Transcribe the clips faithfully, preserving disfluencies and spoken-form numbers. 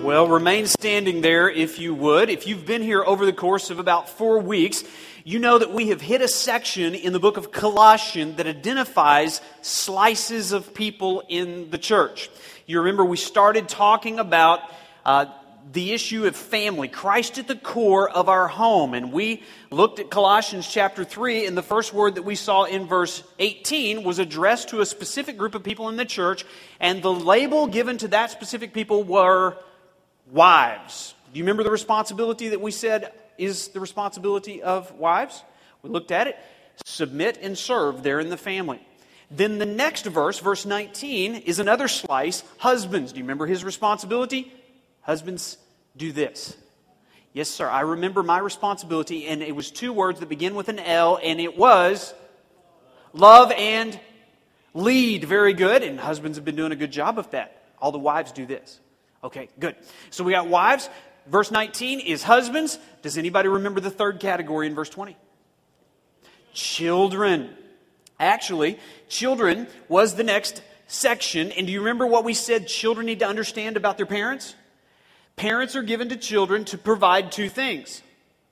Well, remain standing there if you would. If you've been here over the course of about four weeks, you know that we have hit a section in the book of Colossians that identifies slices of people in the church. You remember we started talking about uh, the issue of family, Christ at the core of our home. And we looked at Colossians chapter three, and the first word that we saw in verse eighteen was addressed to a specific group of people in the church, and the label given to that specific people were wives. Do you remember the responsibility that we said is the responsibility of wives? We looked at it. Submit and serve there in the family. Then the next verse, verse nineteen, is another slice. Husbands, do you remember his responsibility? Husbands, do this. Yes, sir, I remember my responsibility, and it was two words that begin with an L, and it was love and lead. Very good, and husbands have been doing a good job of that. All the wives do this. Okay, good. So we got wives. Verse nineteen is husbands. Does anybody remember the third category in verse twenty? Children. Actually, children was the next section. And do you remember what we said children need to understand about their parents? Parents are given to children to provide two things.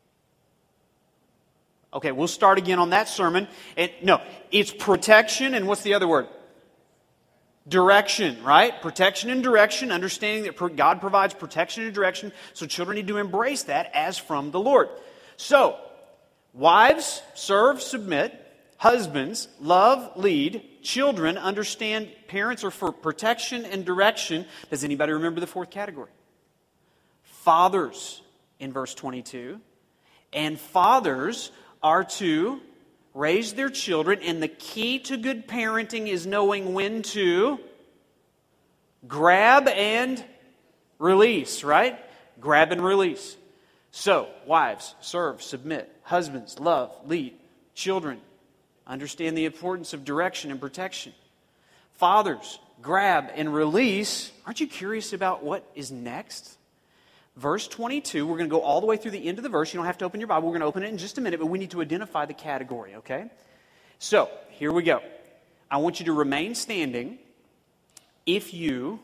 Okay, we'll start again on that sermon. And no, it's protection and what's the other word? Direction, right? Protection and direction, understanding that God provides protection and direction, so children need to embrace that as from the Lord. So, wives, serve, submit. Husbands, love, lead. Children, understand parents are for protection and direction. Does anybody remember the fourth category? Fathers, in verse twenty-two. And fathers are to raise their children, and the key to good parenting is knowing when to grab and release, right? Grab and release. So, wives, serve, submit. Husbands, love, lead. Children, understand the importance of direction and protection. Fathers, grab and release. Aren't you curious about what is next? Verse twenty-two, we're going to go all the way through the end of the verse. You don't have to open your Bible. We're going to open it in just a minute, but we need to identify the category, okay? So, here we go. I want you to remain standing if you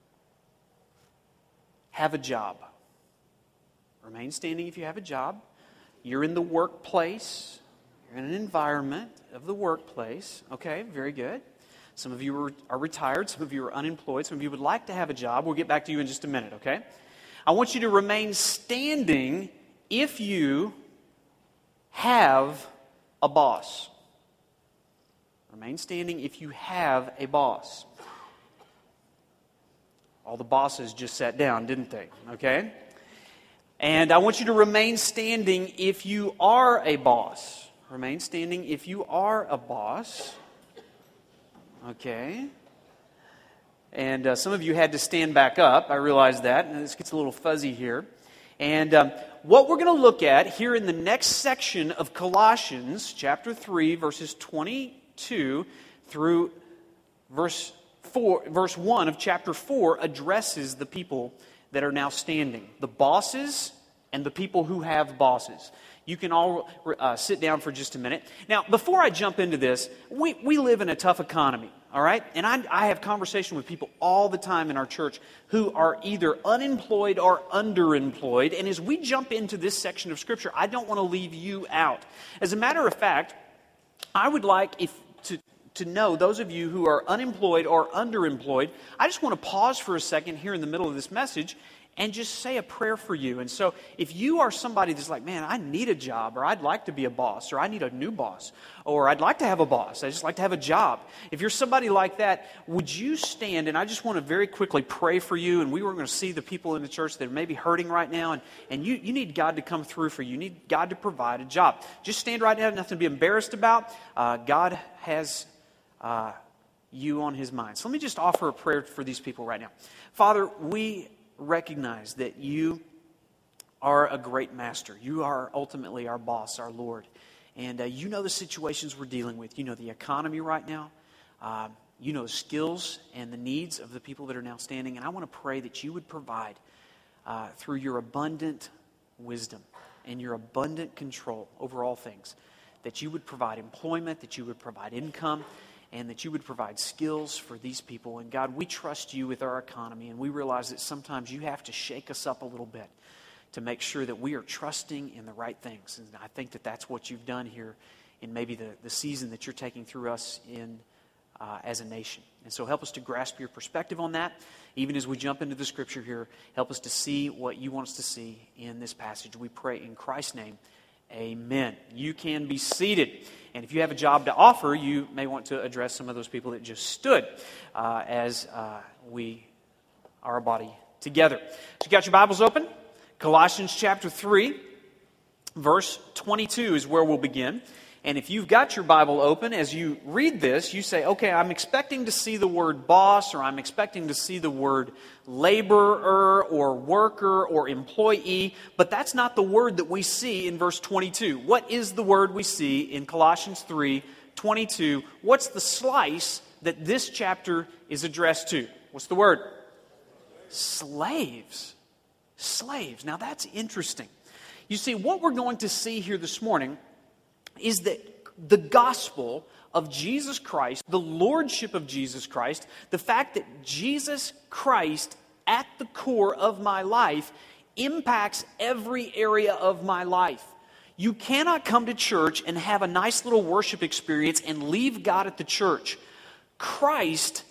have a job. Remain standing if you have a job. You're in the workplace. You're in an environment of the workplace. Okay, very good. Some of you are, are retired. Some of you are unemployed. Some of you would like to have a job. We'll get back to you in just a minute, okay? I want you to remain standing if you have a boss. Remain standing if you have a boss. All the bosses just sat down, didn't they? Okay? And I want you to remain standing if you are a boss. Remain standing if you are a boss. Okay? And uh, some of you had to stand back up. I realize that. And this gets a little fuzzy here. And um, what we're going to look at here in the next section of Colossians, chapter three, verses twenty-two through verse four, verse one of chapter four, addresses the people that are now standing. The bosses and the people who have bosses. You can all uh, sit down for just a minute. Now, before I jump into this, we, we live in a tough economy, all right? And I, I have conversation with people all the time in our church who are either unemployed or underemployed. And as we jump into this section of Scripture, I don't want to leave you out. As a matter of fact, I would like if to, to know, those of you who are unemployed or underemployed, I just want to pause for a second here in the middle of this message and just say a prayer for you. And so if you are somebody that's like, man, I need a job, or I'd like to be a boss, or I need a new boss, or I'd like to have a boss, I just like to have a job. If you're somebody like that, would you stand? And I just want to very quickly pray for you. And we were going to see the people in the church that are maybe hurting right now. And, and you, you need God to come through for you. You need God to provide a job. Just stand right now, nothing to be embarrassed about. Uh, God has uh, you on His mind. So let me just offer a prayer for these people right now. Father, we recognize that you are a great master. You are ultimately our boss, our Lord. And uh, you know the situations we're dealing with. You know the economy right now. Uh, you know the skills and the needs of the people that are now standing. And I want to pray that you would provide uh, through your abundant wisdom and your abundant control over all things, that you would provide employment, that you would provide income, and that you would provide skills for these people. And God, we trust you with our economy, and we realize that sometimes you have to shake us up a little bit to make sure that we are trusting in the right things. And I think that that's what you've done here in maybe the, the season that you're taking through us in uh, as a nation. And so help us to grasp your perspective on that. Even as we jump into the scripture here, help us to see what you want us to see in this passage. We pray in Christ's name. Amen. You can be seated. And if you have a job to offer, you may want to address some of those people that just stood uh, as uh, we are a body together. So you got your Bibles open? Colossians chapter three, verse twenty-two is where we'll begin. And if you've got your Bible open, as you read this, you say, okay, I'm expecting to see the word boss, or I'm expecting to see the word laborer, or worker, or employee, but that's not the word that we see in verse twenty-two. What is the word we see in Colossians three twenty-two? What's the slice that this chapter is addressed to? What's the word? Slaves. Slaves. Now that's interesting. You see, what we're going to see here this morning is that the gospel of Jesus Christ, the lordship of Jesus Christ, the fact that Jesus Christ at the core of my life impacts every area of my life. You cannot come to church and have a nice little worship experience and leave God at the church. Christ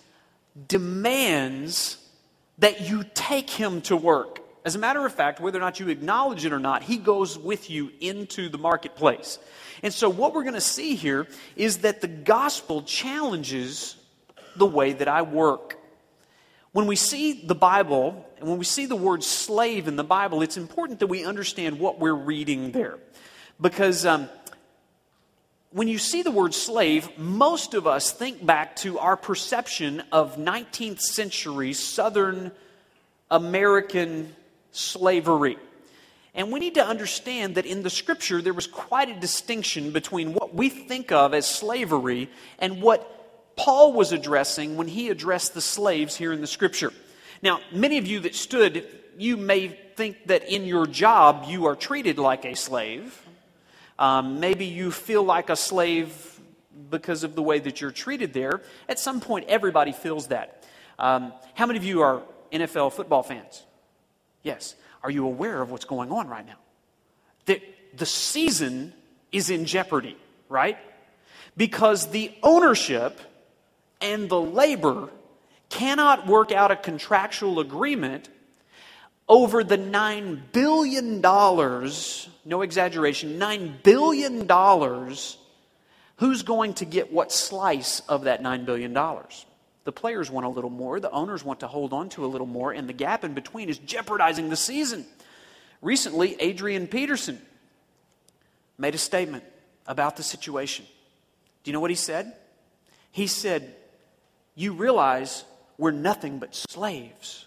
demands that you take him to work. As a matter of fact, whether or not you acknowledge it or not, he goes with you into the marketplace. And so what we're going to see here is that the gospel challenges the way that I work. When we see the Bible, and when we see the word slave in the Bible, it's important that we understand what we're reading there. Because um, when you see the word slave, most of us think back to our perception of nineteenth century Southern American slavery. And we need to understand that in the scripture there was quite a distinction between what we think of as slavery and what Paul was addressing when he addressed the slaves here in the scripture. Now, many of you that stood, you may think that in your job you are treated like a slave. Um, maybe you feel like a slave because of the way that you're treated there. At some point, everybody feels that. Um, how many of you are N F L football fans? Yes. Are you aware of what's going on right now? The, the season is in jeopardy, right? Because the ownership and the labor cannot work out a contractual agreement over the nine billion dollars, no exaggeration, nine billion dollars, who's going to get what slice of that nine billion dollars? The players want a little more, the owners want to hold on to a little more, and the gap in between is jeopardizing the season. Recently, Adrian Peterson made a statement about the situation. Do you know what he said? He said, "You realize we're nothing but slaves."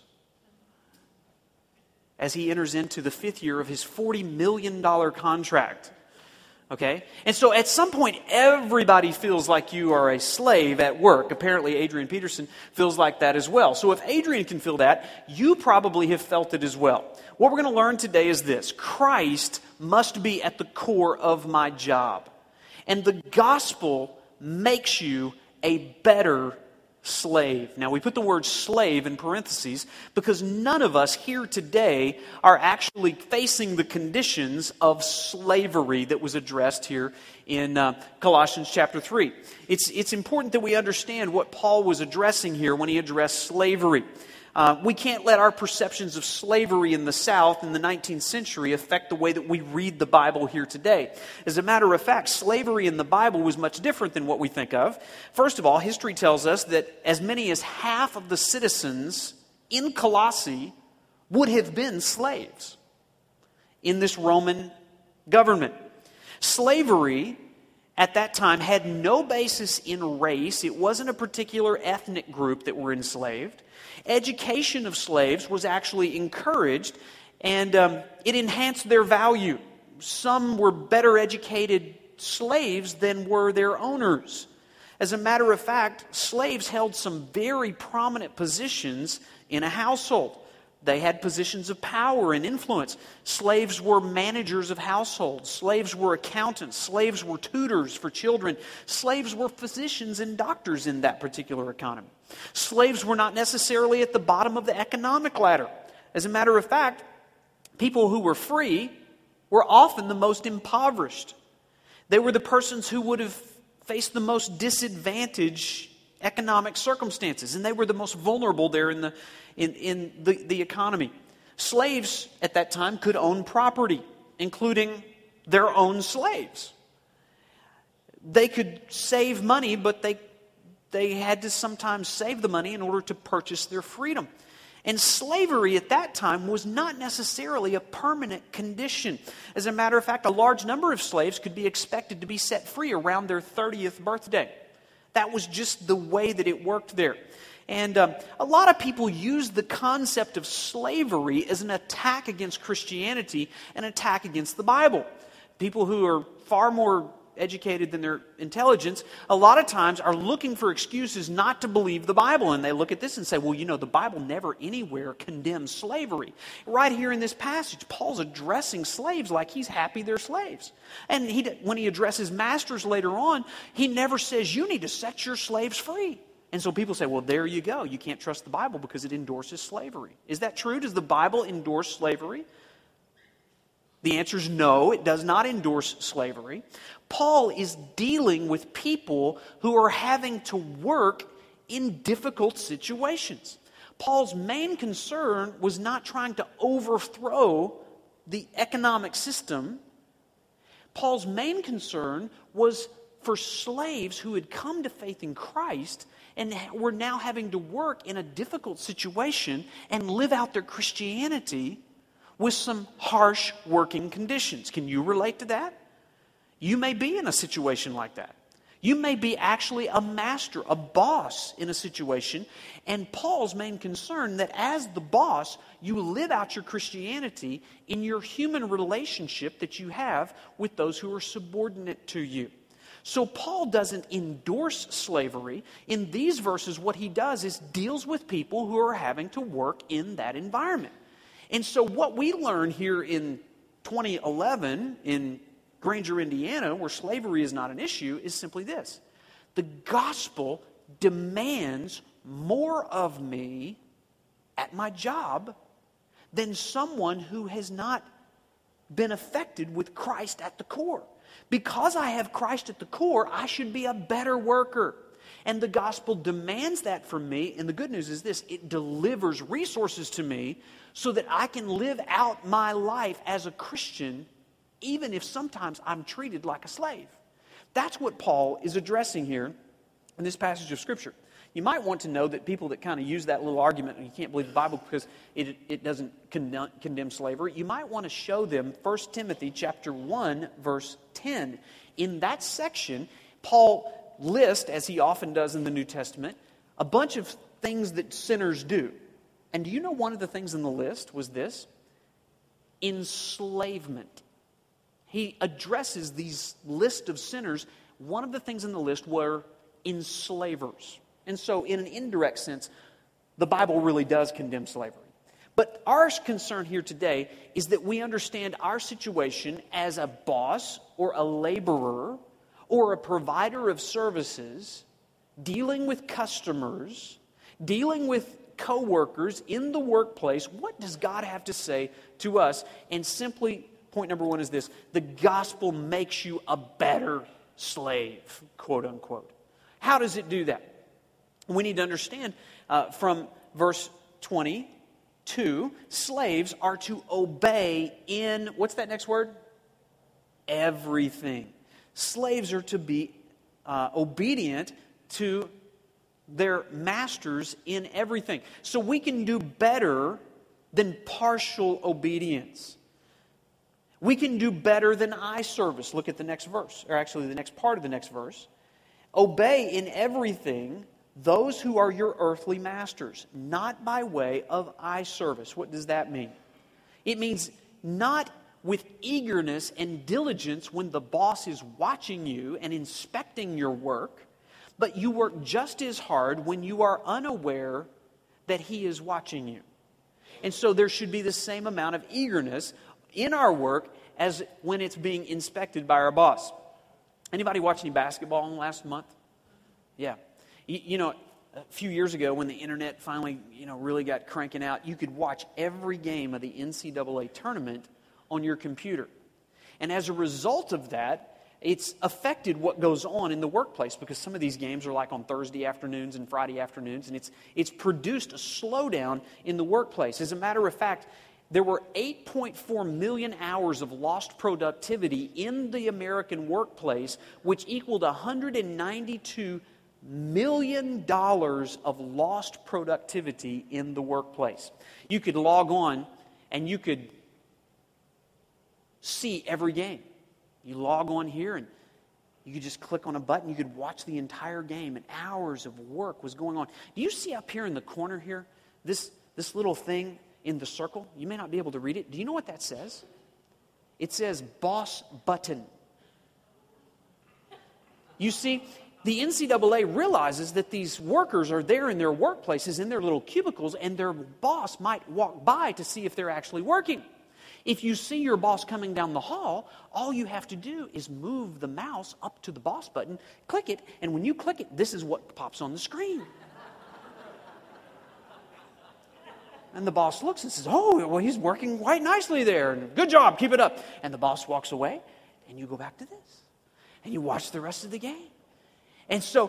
As he enters into the fifth year of his forty million dollars contract. Okay? And so at some point, everybody feels like you are a slave at work. Apparently, Adrian Peterson feels like that as well. So if Adrian can feel that, you probably have felt it as well. What we're going to learn today is this: Christ must be at the core of my job. And the gospel makes you a better slave. Now, we put the word slave in parentheses because none of us here today are actually facing the conditions of slavery that was addressed here in uh, Colossians chapter three. It's, it's important that we understand what Paul was addressing here when he addressed slavery. Uh, we can't let our perceptions of slavery in the South in the nineteenth century affect the way that we read the Bible here today. As a matter of fact, slavery in the Bible was much different than what we think of. First of all, history tells us that as many as half of the citizens in Colossae would have been slaves in this Roman government. Slavery at that time had no basis in race. It wasn't a particular ethnic group that were enslaved. Education of slaves was actually encouraged, and um, it enhanced their value. Some were better educated slaves than were their owners. As a matter of fact, slaves held some very prominent positions in a household. They had positions of power and influence. Slaves were managers of households. Slaves were accountants. Slaves were tutors for children. Slaves were physicians and doctors in that particular economy. Slaves were not necessarily at the bottom of the economic ladder. As a matter of fact, people who were free were often the most impoverished. They were the persons who would have faced the most disadvantaged economic circumstances, and they were the most vulnerable there in the in, in the, the economy. Slaves at that time could own property, including their own slaves. They could save money, but they they had to sometimes save the money in order to purchase their freedom. And slavery at that time was not necessarily a permanent condition. As a matter of fact, a large number of slaves could be expected to be set free around their thirtieth birthday. That was just the way that it worked there. And um, a lot of people use the concept of slavery as an attack against Christianity, an attack against the Bible. People who are far more educated than their intelligence, a lot of times are looking for excuses not to believe the Bible. And they look at this and say, well, you know, the Bible never anywhere condemns slavery. Right here in this passage, Paul's addressing slaves like he's happy they're slaves. And he, when he addresses masters later on, he never says, you need to set your slaves free. And so people say, well, there you go. You can't trust the Bible because it endorses slavery. Is that true? Does the Bible endorse slavery? The answer is no, it does not endorse slavery. Paul is dealing with people who are having to work in difficult situations. Paul's main concern was not trying to overthrow the economic system. Paul's main concern was for slaves who had come to faith in Christ and were now having to work in a difficult situation and live out their Christianity with some harsh working conditions. Can you relate to that? You may be in a situation like that. You may be actually a master, a boss in a situation, and Paul's main concern that as the boss, you live out your Christianity in your human relationship that you have with those who are subordinate to you. So Paul doesn't endorse slavery. In these verses, what he does is deals with people who are having to work in that environment. And so what we learn here in twenty eleven in Granger, Indiana, where slavery is not an issue, is simply this. The gospel demands more of me at my job than someone who has not been affected with Christ at the core. Because I have Christ at the core, I should be a better worker. And the gospel demands that from me. And the good news is this: it delivers resources to me so that I can live out my life as a Christian, even if sometimes I'm treated like a slave. That's what Paul is addressing here in this passage of Scripture. You might want to know that people that kind of use that little argument, you can't believe the Bible because it, it doesn't condemn, condemn slavery, you might want to show them First Timothy chapter one, verse ten. In that section, Paul lists, as he often does in the New Testament, a bunch of things that sinners do. And do you know one of the things in the list was this? Enslavement. He addresses these list of sinners. One of the things in the list were enslavers. And so in an indirect sense, the Bible really does condemn slavery. But our concern here today is that we understand our situation as a boss or a laborer or a provider of services, dealing with customers, dealing with co-workers in the workplace. What does God have to say to us? And simply, point number one is this: the gospel makes you a better slave, quote unquote. How does it do that? We need to understand uh, from verse twenty-two, slaves are to obey in, what's that next word? Everything. Slaves are to be uh, obedient to their masters in everything. So we can do better than partial obedience. We can do better than eye service. Look at the next verse, or actually the next part of the next verse. Obey in everything those who are your earthly masters, not by way of eye service. What does that mean? It means not with eagerness and diligence when the boss is watching you and inspecting your work, but you work just as hard when you are unaware that he is watching you. And so there should be the same amount of eagerness in our work as when it's being inspected by our boss. Anybody watch any basketball in the last month? Yeah. You, you know, a few years ago when the internet finally, you know, really got cranking out, you could watch every game of the N C double A tournament on your computer. And as a result of that, it's affected what goes on in the workplace, because some of these games are like on Thursday afternoons and Friday afternoons, and it's it's produced a slowdown in the workplace. As a matter of fact, there were eight point four million hours of lost productivity in the American workplace, which equaled one hundred ninety-two million dollars of lost productivity in the workplace. You could log on and you could see every game. You log on here and you could just click on a button. You could watch the entire game, and hours of work was going on. Do you see up here in the corner here, this, this little thing in the circle? You may not be able to read it. Do you know what that says? It says boss button. You see, the N C double A realizes that these workers are there in their workplaces, in their little cubicles, and their boss might walk by to see if they're actually working. If you see your boss coming down the hall, all you have to do is move the mouse up to the boss button, click it, and when you click it, this is what pops on the screen. And the boss looks and says, oh, well, he's working quite nicely there. And good job, keep it up. And the boss walks away, and you go back to this. And you watch the rest of the game. And so,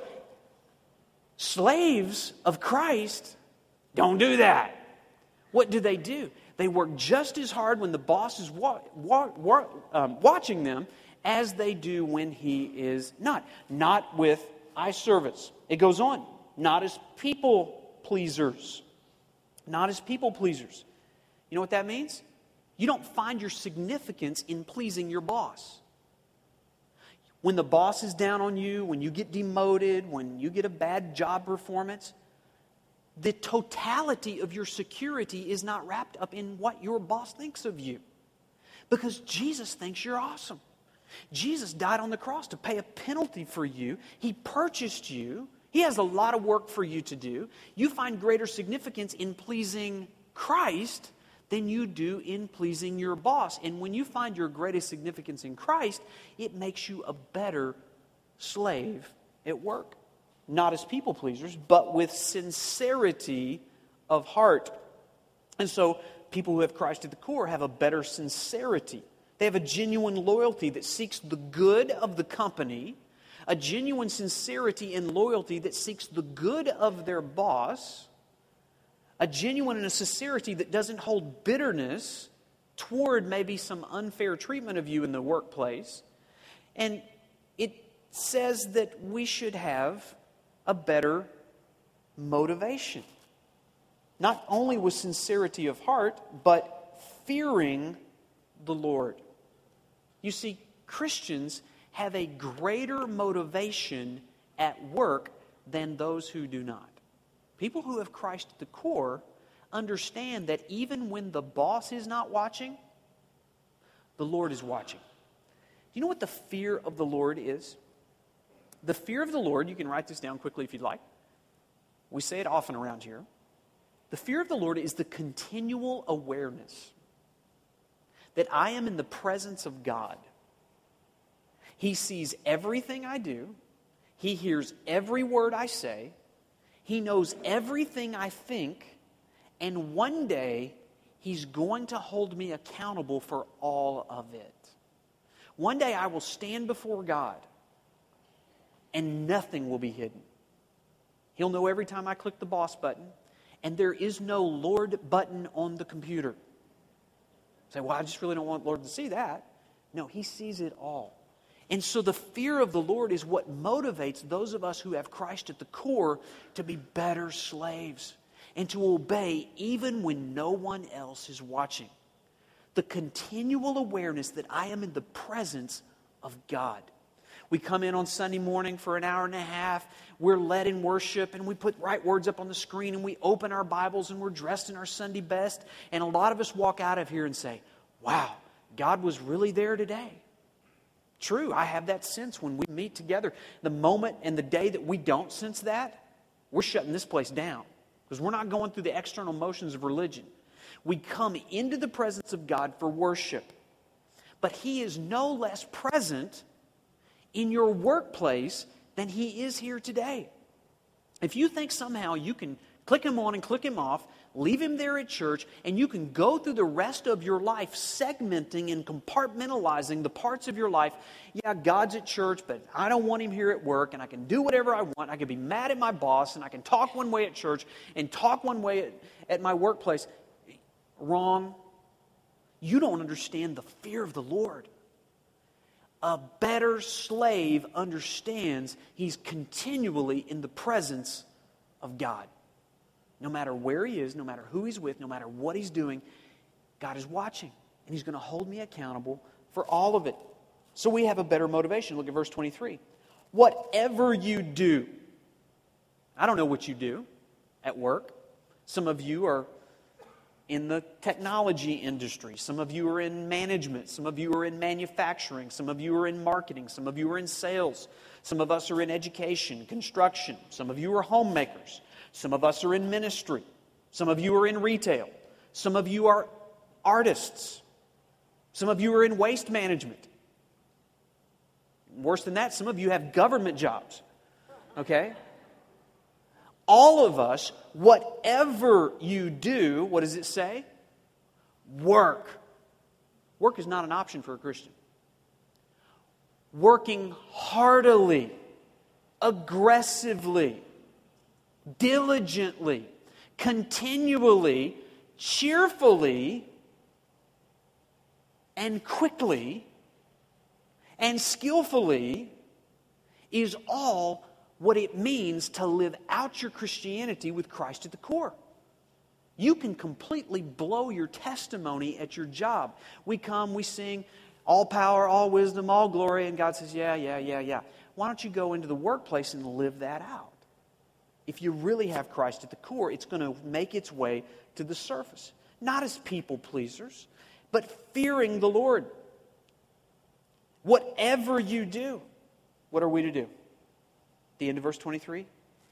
slaves of Christ don't do that. What do they do? They work just as hard when the boss is wa- wa- wa- um, watching them as they do when he is not. Not with eye service. It goes on. Not as people pleasers. Not as people pleasers. You know what that means? You don't find your significance in pleasing your boss. When the boss is down on you, when you get demoted, when you get a bad job performance, the totality of your security is not wrapped up in what your boss thinks of you. Because Jesus thinks you're awesome. Jesus died on the cross to pay a penalty for you. He purchased you. He has a lot of work for you to do. You find greater significance in pleasing Christ than you do in pleasing your boss. And when you find your greatest significance in Christ, it makes you a better slave at work. Not as people pleasers, but with sincerity of heart. And so people who have Christ at the core have a better sincerity. They have a genuine loyalty that seeks the good of the company, a genuine sincerity and loyalty that seeks the good of their boss, a genuine and a sincerity that doesn't hold bitterness toward maybe some unfair treatment of you in the workplace. And it says that we should have a better motivation. Not only with sincerity of heart, but fearing the Lord. You see, Christians have a greater motivation at work than those who do not. People who have Christ at the core understand that even when the boss is not watching, the Lord is watching. Do you know what the fear of the Lord is? The fear of the Lord, you can write this down quickly if you'd like. We say it often around here. The fear of the Lord is the continual awareness that I am in the presence of God. He sees everything I do. He hears every word I say. He knows everything I think. And one day, He's going to hold me accountable for all of it. One day I will stand before God, and nothing will be hidden. He'll know every time I click the boss button, and there is no Lord button on the computer. You say, well, I just really don't want Lord to see that. No, He sees it all. And so the fear of the Lord is what motivates those of us who have Christ at the core to be better slaves and to obey even when no one else is watching. The continual awareness that I am in the presence of God. We come in on Sunday morning for an hour and a half. We're led in worship, and we put right words up on the screen, and we open our Bibles, and we're dressed in our Sunday best. And a lot of us walk out of here and say, wow, God was really there today. True, I have that sense when we meet together. The moment and the day that we don't sense that, we're shutting this place down. Because we're not going through the external motions of religion. We come into the presence of God for worship. But He is no less present in your workplace than He is here today. If you think somehow you can click Him on and click Him off, leave Him there at church, and you can go through the rest of your life segmenting and compartmentalizing the parts of your life, yeah, God's at church, but I don't want Him here at work, and I can do whatever I want. I can be mad at my boss, and I can talk one way at church and talk one way at, at my workplace. Wrong. You don't understand the fear of the Lord. A better slave understands he's continually in the presence of God. No matter where he is, no matter who he's with, no matter what he's doing, God is watching. And He's going to hold me accountable for all of it. So we have a better motivation. Look at verse twenty-three. Whatever you do. I don't know what you do at work. Some of you are in the technology industry. Some of you are in management. Some of you are in manufacturing. Some of you are in marketing. Some of you are in sales. Some of us are in education, construction. Some of you are homemakers. Some of us are in ministry. Some of you are in retail. Some of you are artists. Some of you are in waste management. Worse than that, some of you have government jobs. Okay? All of us, whatever you do, what does it say? Work. Work is not an option for a Christian. Working heartily, aggressively, diligently, continually, cheerfully, and quickly, and skillfully is all what it means to live out your Christianity with Christ at the core. You can completely blow your testimony at your job. We come, we sing, all power, all wisdom, all glory, and God says, yeah, yeah, yeah, yeah. Why don't you go into the workplace and live that out? If you really have Christ at the core, it's going to make its way to the surface. Not as people pleasers, but fearing the Lord. Whatever you do, what are we to do? The end of verse twenty-three.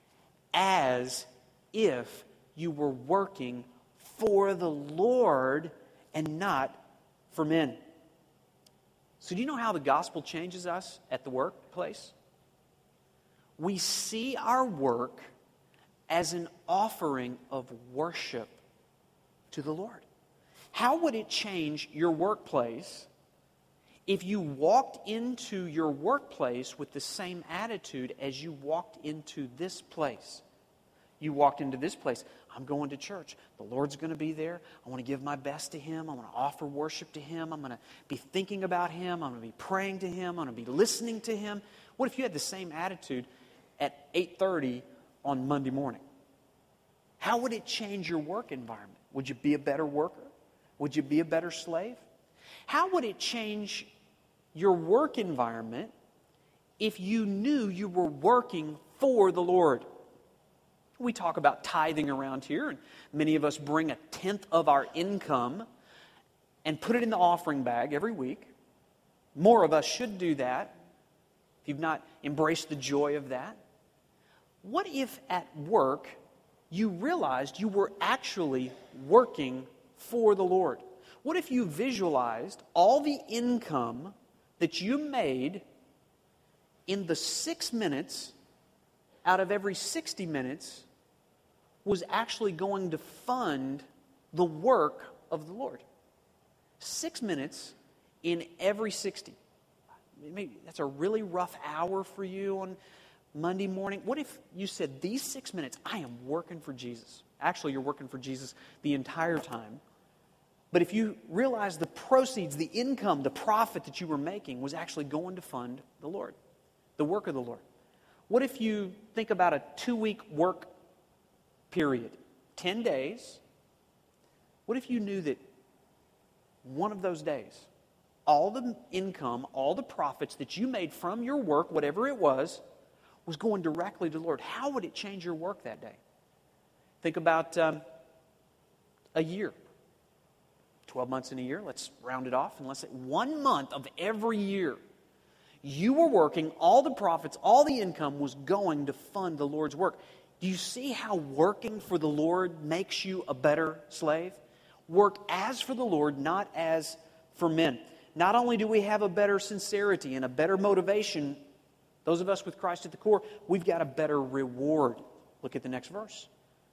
As if you were working for the Lord and not for men. So do you know how the gospel changes us at the workplace? We see our work as an offering of worship to the Lord. How would it change your workplace if you walked into your workplace with the same attitude as you walked into this place? You walked into this place, I'm going to church. The Lord's going to be there. I want to give my best to Him. I want to offer worship to Him. I'm going to be thinking about Him. I'm going to be praying to Him. I'm going to be listening to Him. What if you had the same attitude at eight thirty on Monday morning? How would it change your work environment? Would you be a better worker? Would you be a better slave? How would it change your work environment if you knew you were working for the Lord? We talk about tithing around here, and many of us bring a tenth of our income and put it in the offering bag every week. More of us should do that if you've not embraced the joy of that. What if at work you realized you were actually working for the Lord? What if you visualized all the income that you made in the six minutes out of every sixty minutes was actually going to fund the work of the Lord? Six minutes in every sixty. Maybe that's a really rough hour for you on Monday morning. What if you said, these six minutes, I am working for Jesus? Actually, you're working for Jesus the entire time. But if you realize the proceeds, the income, the profit that you were making was actually going to fund the Lord, the work of the Lord. What if you think about a two-week work period, ten days? What if you knew that one of those days, all the income, all the profits that you made from your work, whatever it was, was going directly to the Lord? How would it change your work that day? Think about um, a year. twelve months in a year, let's round it off, and let's say one month of every year, you were working, all the profits, all the income was going to fund the Lord's work. Do you see how working for the Lord makes you a better slave? Work as for the Lord, not as for men. Not only do we have a better sincerity and a better motivation, those of us with Christ at the core, we've got a better reward. Look at the next verse.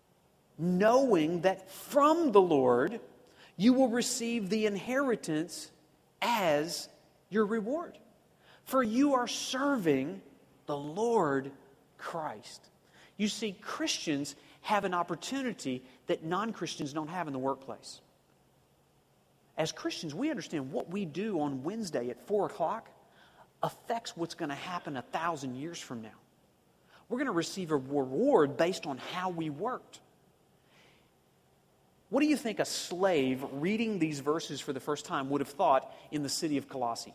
Knowing that from the Lord you will receive the inheritance as your reward. For you are serving the Lord Christ. You see, Christians have an opportunity that non-Christians don't have in the workplace. As Christians, we understand what we do on Wednesday at four o'clock affects what's going to happen a thousand years from now. We're going to receive a reward based on how we worked. What do you think a slave reading these verses for the first time would have thought in the city of Colossae?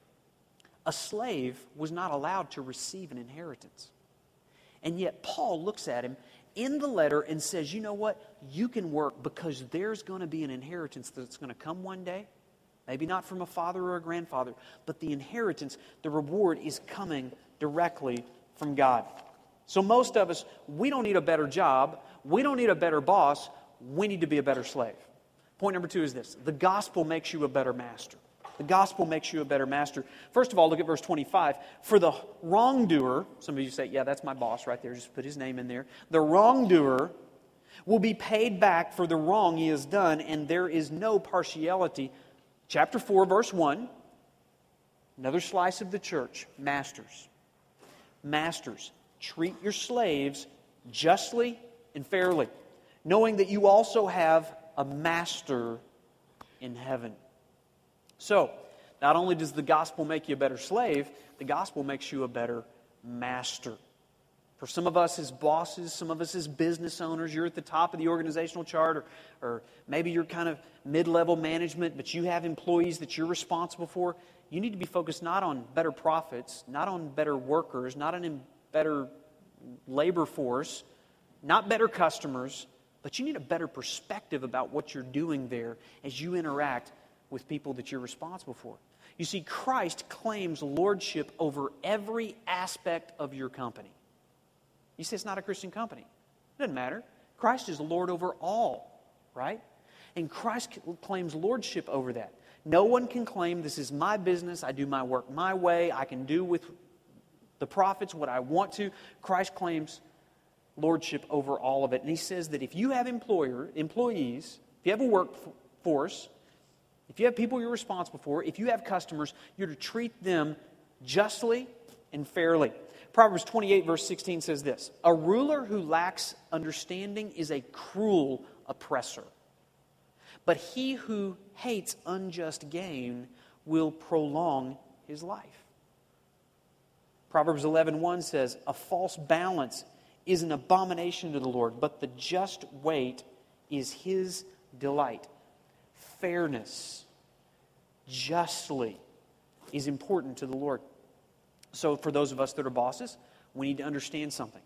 A slave was not allowed to receive an inheritance. And yet Paul looks at him in the letter and says, you know what? You can work because there's going to be an inheritance that's going to come one day. Maybe not from a father or a grandfather, but the inheritance, the reward is coming directly from God. So most of us, we don't need a better job. We don't need a better boss. We need to be a better slave. Point number two is this. The gospel makes you a better master. The gospel makes you a better master. First of all, look at verse twenty-five. For the wrongdoer, some of you say, yeah, that's my boss right there. Just put his name in there. The wrongdoer will be paid back for the wrong he has done, and there is no partiality. Chapter four, verse one. Another slice of the church. Masters. Masters, treat your slaves justly and fairly, knowing that you also have a master in heaven. So, not only does the gospel make you a better slave, the gospel makes you a better master. For some of us as bosses, some of us as business owners, you're at the top of the organizational chart, or, or maybe you're kind of mid-level management, but you have employees that you're responsible for. You need to be focused not on better profits, not on better workers, not on a better labor force, not better customers, but you need a better perspective about what you're doing there as you interact with people that you're responsible for. You see, Christ claims lordship over every aspect of your company. You say it's not a Christian company. It doesn't matter. Christ is Lord over all, right? And Christ claims lordship over that. No one can claim this is my business, I do my work my way, I can do with the profits what I want to. Christ claims lordship over all of it. And he says that if you have employer, employees, if you have a workforce, if you have people you're responsible for, if you have customers, you're to treat them justly and fairly. Proverbs twenty-eight verse sixteen says this, a ruler who lacks understanding is a cruel oppressor, but he who hates unjust gain will prolong his life. Proverbs eleven one says, a false balance is an abomination to the Lord, but the just weight is his delight. Fairness, justly, is important to the Lord. So for those of us that are bosses, we need to understand something.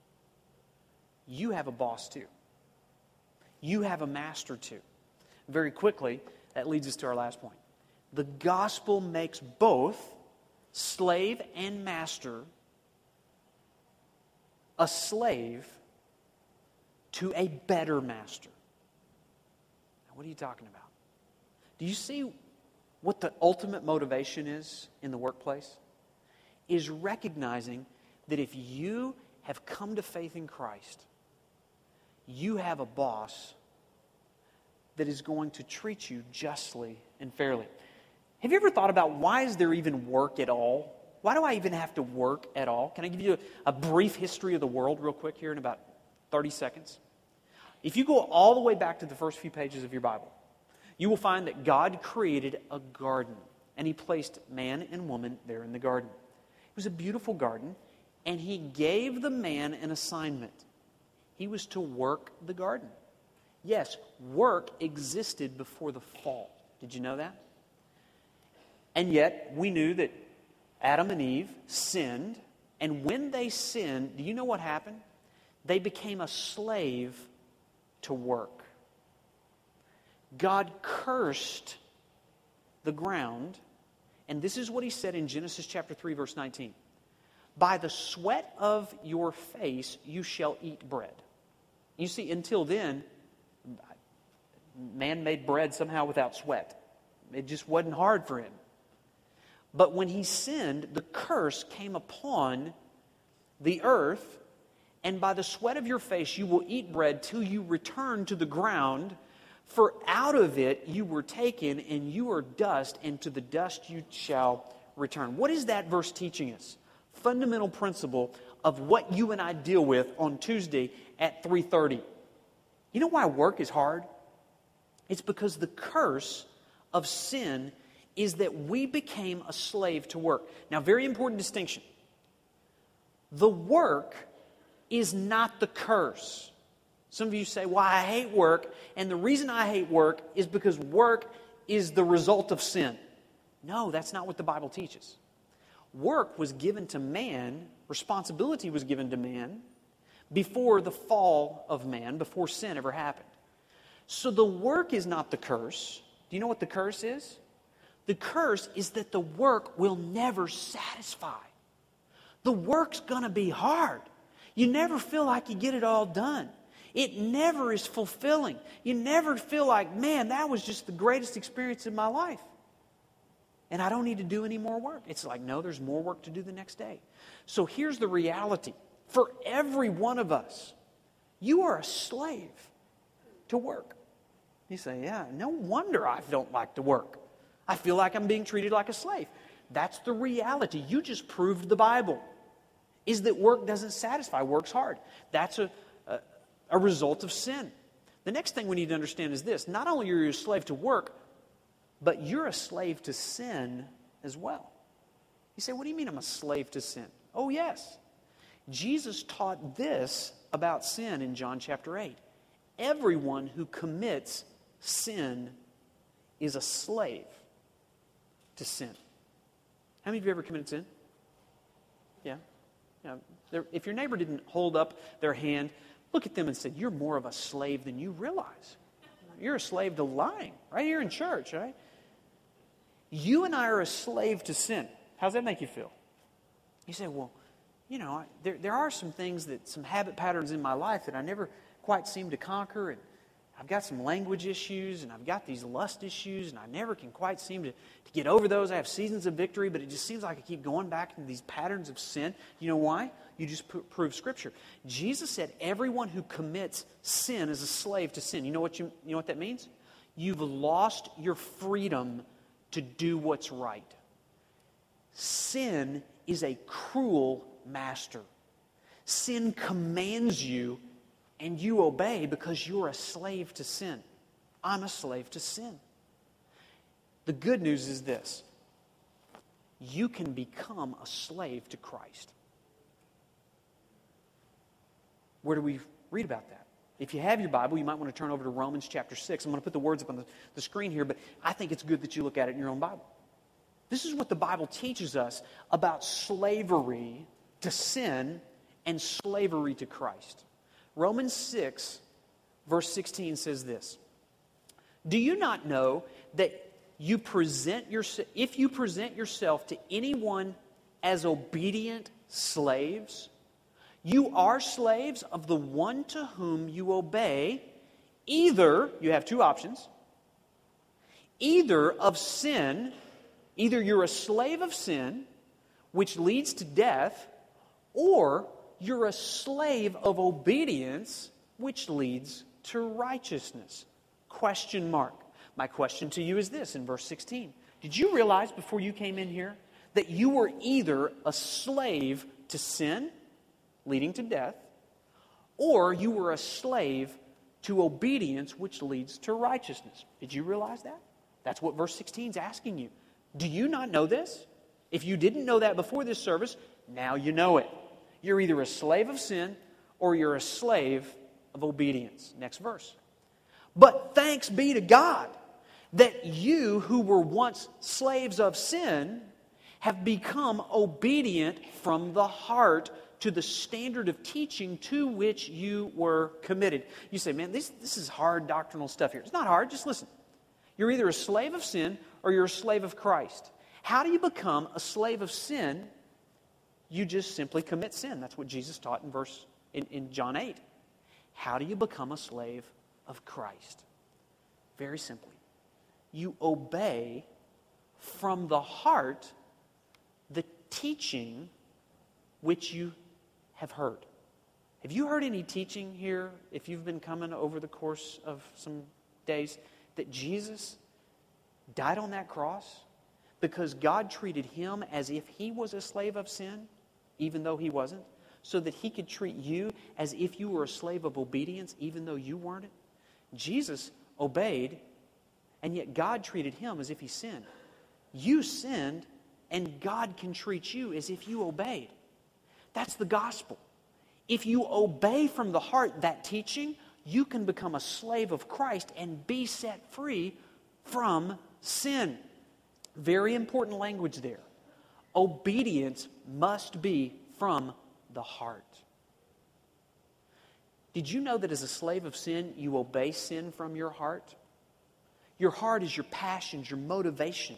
You have a boss too. You have a master too. Very quickly, that leads us to our last point. The gospel makes both slave and master a slave to a better master. Now, what are you talking about? Do you see what the ultimate motivation is in the workplace? Is recognizing that if you have come to faith in Christ, you have a boss that is going to treat you justly and fairly. Have you ever thought about why is there even work at all? Why do I even have to work at all? Can I give you a, a brief history of the world real quick here in about thirty seconds? If you go all the way back to the first few pages of your Bible, you will find that God created a garden, and He placed man and woman there in the garden. It was a beautiful garden, and He gave the man an assignment. He was to work the garden. Yes, work existed before the fall. Did you know that? And yet, we knew that Adam and Eve sinned, and when they sinned, do you know what happened? They became a slave to work. God cursed the ground, and this is what He said in Genesis chapter three, verse nineteen. By the sweat of your face you shall eat bread. You see, until then, Man made bread somehow without sweat. It just wasn't hard for him. But when he sinned, the curse came upon the earth, and by the sweat of your face you will eat bread till you return to the ground, for out of it you were taken, and you are dust, and to the dust you shall return. What is that verse teaching us? Fundamental principle of what you and I deal with on Tuesday at three thirty. You know why work is hard? It's because the curse of sin is that we became a slave to work. Now, very important distinction. The work is not the curse. Some of you say, well, I hate work, and the reason I hate work is because work is the result of sin. No, that's not what the Bible teaches. Work was given to man, responsibility was given to man, before the fall of man, before sin ever happened. So the work is not the curse. Do you know what the curse is? The curse is that the work will never satisfy. The work's going to be hard. You never feel like you get it all done. It never is fulfilling. You never feel like, man, that was just the greatest experience in my life. And I don't need to do any more work. It's like, no, there's more work to do the next day. So here's the reality. For every one of us, you are a slave to work. You say, yeah, no wonder I don't like to work. I feel like I'm being treated like a slave. That's the reality. You just proved the Bible. Is that work doesn't satisfy. Work's hard. That's a, a, a result of sin. The next thing we need to understand is this. Not only are you a slave to work, but you're a slave to sin as well. You say, what do you mean I'm a slave to sin? Oh, yes. Jesus taught this about sin in John chapter eight. Everyone who commits sin is a slave to sin. How many of you ever committed sin? Yeah. yeah. There, if your neighbor didn't hold up their hand, look at them and say, you're more of a slave than you realize. You're a slave to lying, right here in church, right? You and I are a slave to sin. How does that make you feel? You say, well, you know, there, there are some things that, some habit patterns in my life that I never quite seem to conquer, and I've got some language issues, and I've got these lust issues, and I never can quite seem to, to get over those. I have seasons of victory, but it just seems like I keep going back into these patterns of sin. You know why? You just p- prove Scripture. Jesus said everyone who commits sin is a slave to sin. You know what you, you know what that means? You've lost your freedom to do what's right. Sin is a cruel master. Sin commands you, and you obey because you're a slave to sin. I'm a slave to sin. The good news is this. You can become a slave to Christ. Where do we read about that? If you have your Bible, you might want to turn over to Romans chapter six. I'm going to put the words up on the, the screen here, but I think it's good that you look at it in your own Bible. This is what the Bible teaches us about slavery to sin and slavery to Christ. Romans six, verse sixteen says this. Do you not know that you present yourself, if you present yourself to anyone as obedient slaves, you are slaves of the one to whom you obey, either, you have two options, either of sin, either you're a slave of sin, which leads to death, or you're a slave of obedience, which leads to righteousness. Question mark. My question to you is this in verse sixteen. Did you realize before you came in here that you were either a slave to sin, leading to death, or you were a slave to obedience, which leads to righteousness? Did you realize that? That's what verse sixteen is asking you. Do you not know this? If you didn't know that before this service, now you know it. You're either a slave of sin or you're a slave of obedience. Next verse. But thanks be to God that you who were once slaves of sin have become obedient from the heart to the standard of teaching to which you were committed. You say, man, this, this is hard doctrinal stuff here. It's not hard, just listen. You're either a slave of sin or you're a slave of Christ. How do you become a slave of sin? You just simply commit sin. That's what Jesus taught in verse in, in John eight. How do you become a slave of Christ? Very simply, you obey from the heart the teaching which you have heard. Have you heard any teaching here, if you've been coming over the course of some days, that Jesus died on that cross because God treated him as if he was a slave of sin, even though he wasn't, so that he could treat you as if you were a slave of obedience, even though you weren't it? Jesus obeyed, and yet God treated him as if he sinned. You sinned, and God can treat you as if you obeyed. That's the gospel. If you obey from the heart that teaching, you can become a slave of Christ and be set free from sin. Very important language there. Obedience must be from the heart. Did you know that as a slave of sin, you obey sin from your heart? Your heart is your passions, your motivation.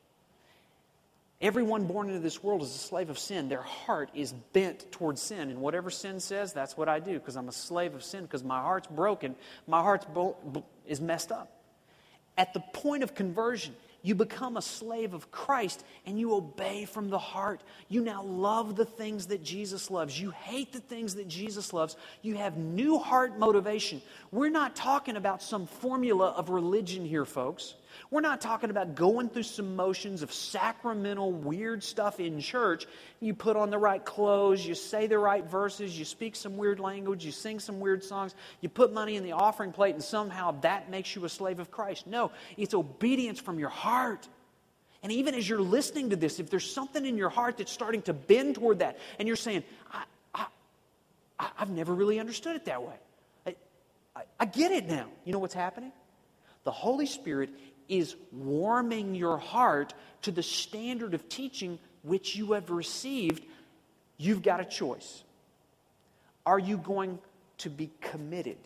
Everyone born into this world is a slave of sin. Their heart is bent towards sin. And whatever sin says, that's what I do, because I'm a slave of sin, because my heart's broken. My heart is messed up. At the point of conversion, you become a slave of Christ and you obey from the heart. You now love the things that Jesus loves. You hate the things that Jesus loves. You have new heart motivation. We're not talking about some formula of religion here, folks. We're not talking about going through some motions of sacramental weird stuff in church. You put on the right clothes, you say the right verses, you speak some weird language, you sing some weird songs, you put money in the offering plate, and somehow that makes you a slave of Christ. No, it's obedience from your heart. And even as you're listening to this, if there's something in your heart that's starting to bend toward that, and you're saying, I, I, I, I've never really understood it that way. I, I, I get it now. You know what's happening? The Holy Spirit is warming your heart to the standard of teaching which you have received. You've got a choice. Are you going to be committed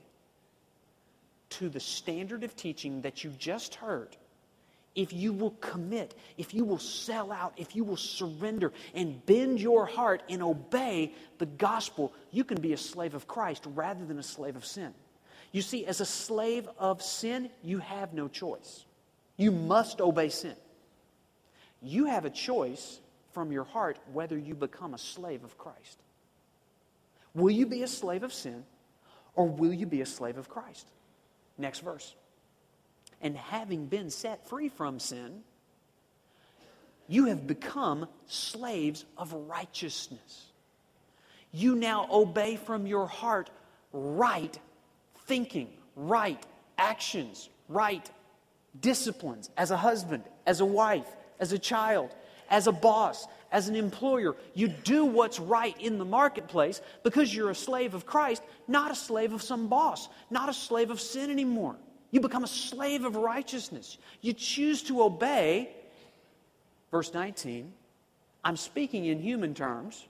to the standard of teaching that you just heard? If you will commit, if you will sell out, if you will surrender and bend your heart and obey the gospel, you can be a slave of Christ rather than a slave of sin. You see, as a slave of sin, you have no choice. You must obey sin. You have a choice from your heart whether you become a slave of Christ. Will you be a slave of sin, or will you be a slave of Christ? Next verse. And having been set free from sin, you have become slaves of righteousness. You now obey from your heart right thinking, right actions, right disciplines as a husband, as a wife, as a child, as a boss, as an employer. You do what's right in the marketplace because you're a slave of Christ, not a slave of some boss, not a slave of sin anymore. You become a slave of righteousness. You choose to obey. Verse nineteen, I'm speaking in human terms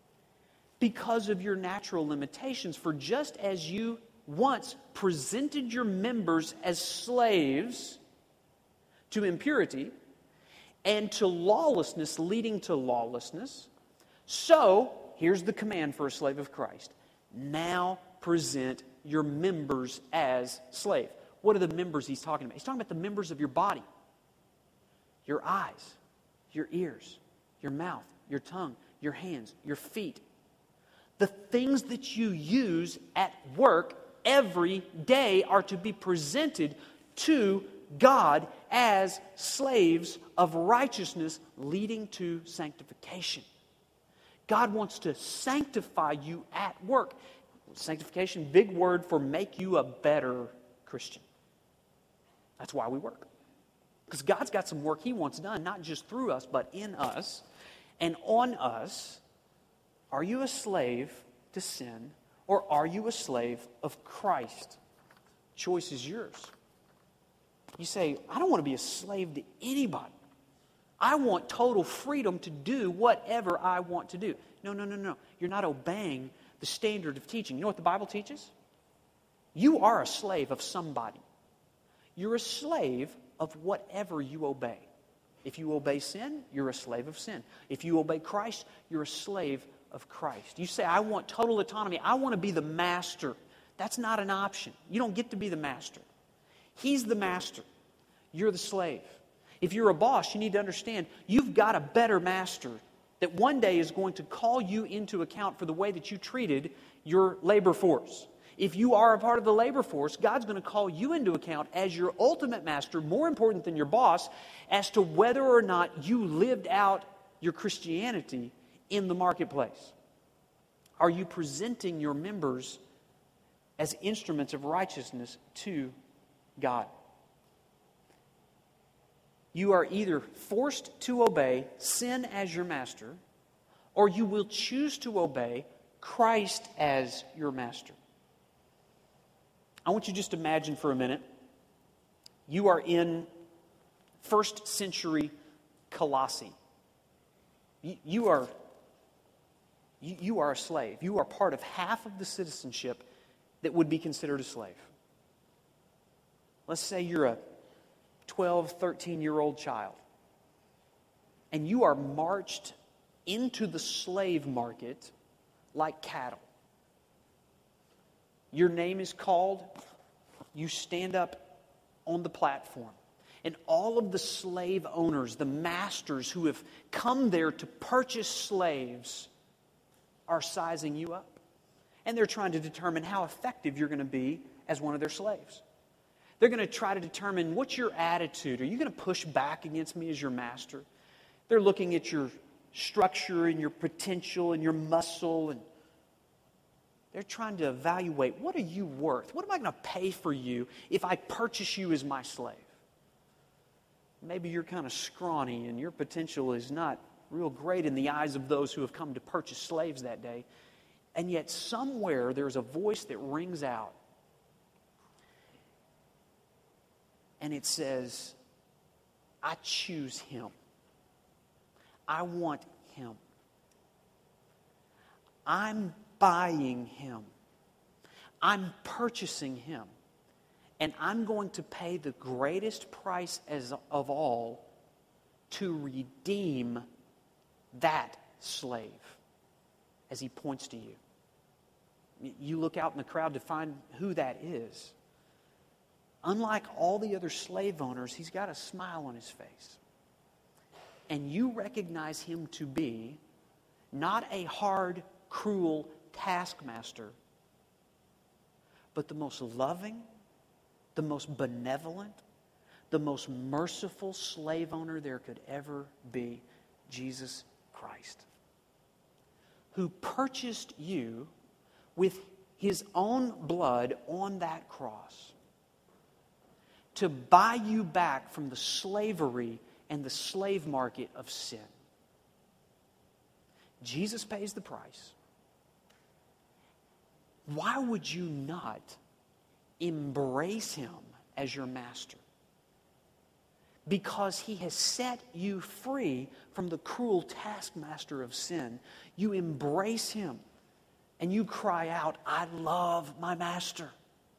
because of your natural limitations. For just as you once presented your members as slaves to impurity and to lawlessness leading to lawlessness, so, here's the command for a slave of Christ, now present your members as slave. What are the members he's talking about? He's talking about the members of your body. Your eyes, your ears, your mouth, your tongue, your hands, your feet. The things that you use at work every day are to be presented to God as slaves of righteousness leading to sanctification. God wants to sanctify you at work. Sanctification, big word for make you a better Christian. That's why we work. Because God's got some work He wants done, not just through us, but in us and on us. Are you a slave to sin, or are you a slave of Christ? Choice is yours. You say, I don't want to be a slave to anybody. I want total freedom to do whatever I want to do. No, no, no, no. You're not obeying the standard of teaching. You know what the Bible teaches? You are a slave of somebody. You're a slave of whatever you obey. If you obey sin, you're a slave of sin. If you obey Christ, you're a slave of Christ. You say, I want total autonomy. I want to be the master. That's not an option. You don't get to be the master. He's the master. You're the slave. If you're a boss, you need to understand you've got a better master that one day is going to call you into account for the way that you treated your labor force. If you are a part of the labor force, God's going to call you into account as your ultimate master, more important than your boss, as to whether or not you lived out your Christianity in the marketplace. Are you presenting your members as instruments of righteousness to God? You are either forced to obey sin as your master, or you will choose to obey Christ as your master. I want you to just imagine for a minute, you are in first century Colossae. You, you are you, you are a slave. You are part of half of the citizenship that would be considered a slave. Let's say you're a twelve, thirteen-year-old child, and you are marched into the slave market like cattle. Your name is called, you stand up on the platform, and all of the slave owners, the masters who have come there to purchase slaves, are sizing you up. And they're trying to determine how effective you're going to be as one of their slaves. They're going to try to determine what's your attitude. Are you going to push back against me as your master? They're looking at your structure and your potential and your muscle, and they're trying to evaluate, what are you worth? What am I going to pay for you if I purchase you as my slave? Maybe you're kind of scrawny and your potential is not real great in the eyes of those who have come to purchase slaves that day. And yet somewhere there's a voice that rings out. And it says, I choose him. I want him. I'm buying him. I'm purchasing him. And I'm going to pay the greatest price as of all to redeem that slave, as he points to you. You look out in the crowd to find who that is. Unlike all the other slave owners, he's got a smile on his face. And you recognize him to be not a hard, cruel taskmaster, but the most loving, the most benevolent, the most merciful slave owner there could ever be, Jesus Christ, who purchased you with his own blood on that cross to buy you back from the slavery and the slave market of sin. Jesus pays the price. Why would you not embrace him as your master? Because he has set you free from the cruel taskmaster of sin. You embrace him and you cry out, I love my master.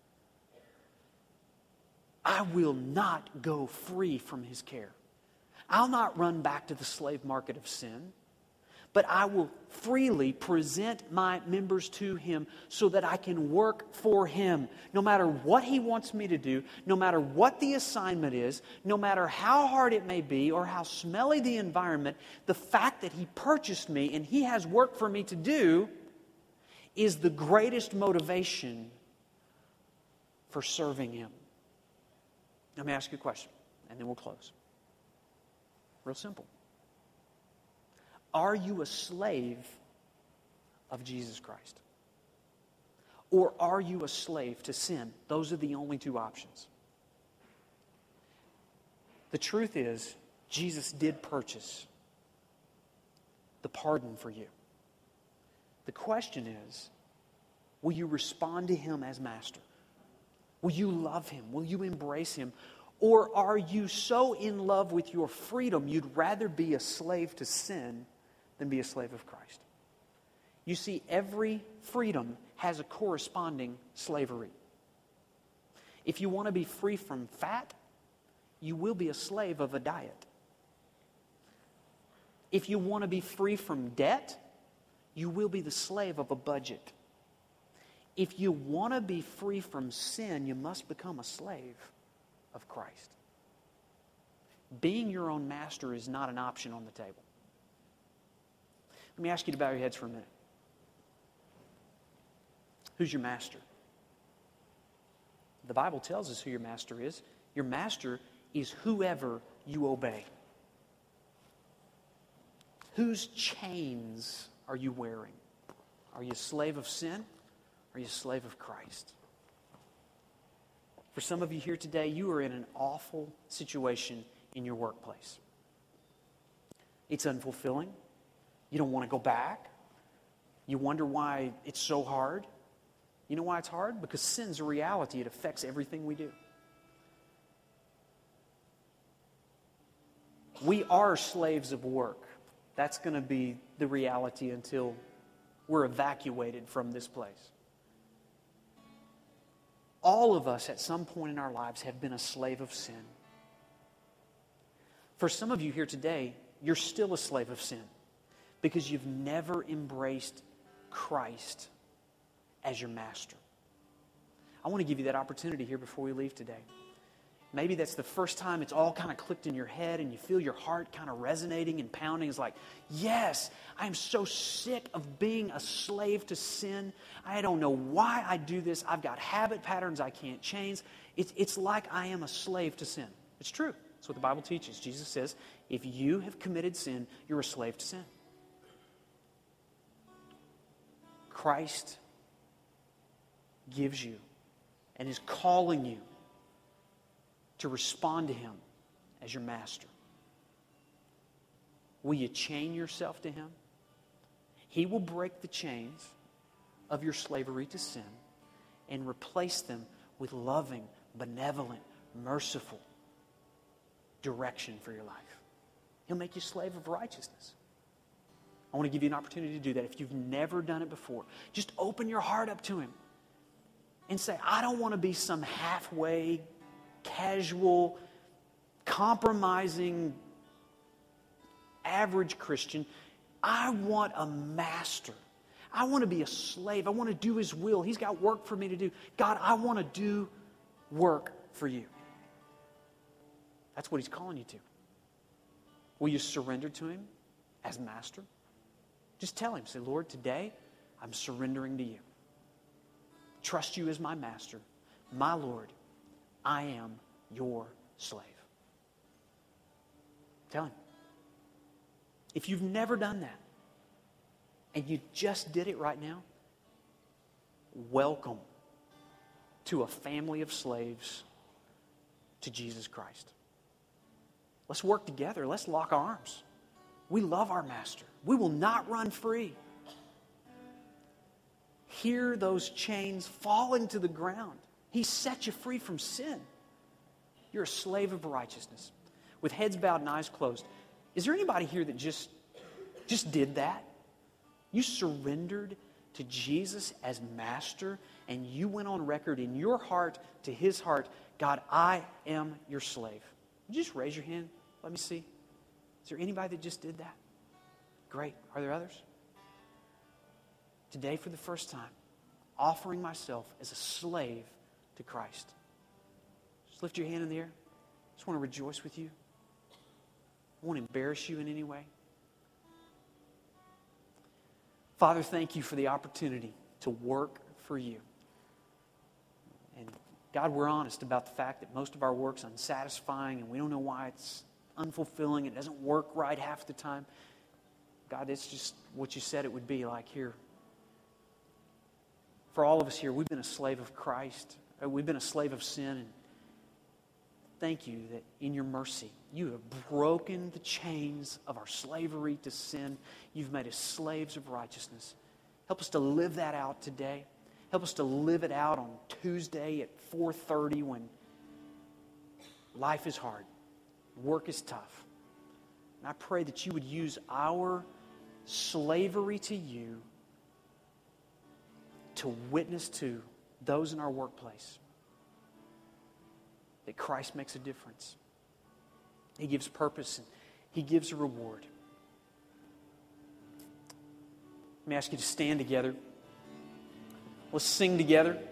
I will not go free from his care. I'll not run back to the slave market of sin, but I will freely present my members to him so that I can work for him. No matter what he wants me to do, no matter what the assignment is, no matter how hard it may be or how smelly the environment, the fact that he purchased me and he has work for me to do is the greatest motivation for serving him. Let me ask you a question, and then we'll close. Real simple. Are you a slave of Jesus Christ? Or are you a slave to sin? Those are the only two options. The truth is, Jesus did purchase the pardon for you. The question is, will you respond to him as master? Will you love him? Will you embrace him? Or are you so in love with your freedom you'd rather be a slave to sin than be a slave of Christ? You see, every freedom has a corresponding slavery. If you want to be free from fat, you will be a slave of a diet. If you want to be free from debt, you will be the slave of a budget. If you want to be free from sin, you must become a slave of Christ. Being your own master is not an option on the table. Let me ask you to bow your heads for a minute. Who's your master? The Bible tells us who your master is. Your master is whoever you obey. Whose chains are you wearing? Are you a slave of sin? Or are you a slave of Christ? For some of you here today, you are in an awful situation in your workplace. It's unfulfilling. You don't want to go back. You wonder why it's so hard. You know why it's hard? Because sin's a reality. It affects everything we do. We are slaves of work. That's going to be the reality until we're evacuated from this place. All of us at some point in our lives have been a slave of sin. For some of you here today, you're still a slave of sin because you've never embraced Christ as your master. I want to give you that opportunity here before we leave today. Maybe that's the first time it's all kind of clicked in your head and you feel your heart kind of resonating and pounding. It's like, yes, I'm so sick of being a slave to sin. I don't know why I do this. I've got habit patterns I can't change. It's, it's like I am a slave to sin. It's true. That's what the Bible teaches. Jesus says, if you have committed sin, you're a slave to sin. Christ gives you and is calling you to respond to Him as your master. Will you chain yourself to Him? He will break the chains of your slavery to sin and replace them with loving, benevolent, merciful direction for your life. He'll make you a slave of righteousness. I want to give you an opportunity to do that. If you've never done it before, just open your heart up to Him and say, I don't want to be some halfway, casual, compromising, average Christian. I want a master. I want to be a slave. I want to do His will. He's got work for me to do. God, I want to do work for You. That's what He's calling you to. Will you surrender to Him as master? Just tell Him, say, Lord, today I'm surrendering to You. Trust You as my master. My Lord, I am Your slave. Tell Him. If you've never done that, and you just did it right now, welcome to a family of slaves to Jesus Christ. Let's work together. Let's lock arms. We love our master. We will not run free. Hear those chains falling to the ground. He set you free from sin. You're a slave of righteousness. With heads bowed and eyes closed, is there anybody here that just, just did that? You surrendered to Jesus as master, and you went on record in your heart to His heart, God, I am your slave. Would you just raise your hand? Let me see. Is there anybody that just did that? Great. Are there others? Today, for the first time, offering myself as a slave to Christ. Just lift your hand in the air. I just want to rejoice with you. I won't embarrass you in any way. Father, thank You for the opportunity to work for You. And God, we're honest about the fact that most of our work's unsatisfying and we don't know why it's unfulfilling. It doesn't work right half the time. God, it's just what You said it would be like here. For all of us here, we've been a slave of Christ. We've been a slave of sin. And thank You that in Your mercy, You have broken the chains of our slavery to sin. You've made us slaves of righteousness. Help us to live that out today. Help us to live it out on Tuesday at four thirty when life is hard, work is tough. And I pray that You would use our slavery to You to witness to those in our workplace that Christ makes a difference. He gives purpose and He gives a reward. Let me ask you to stand together. Let's sing together.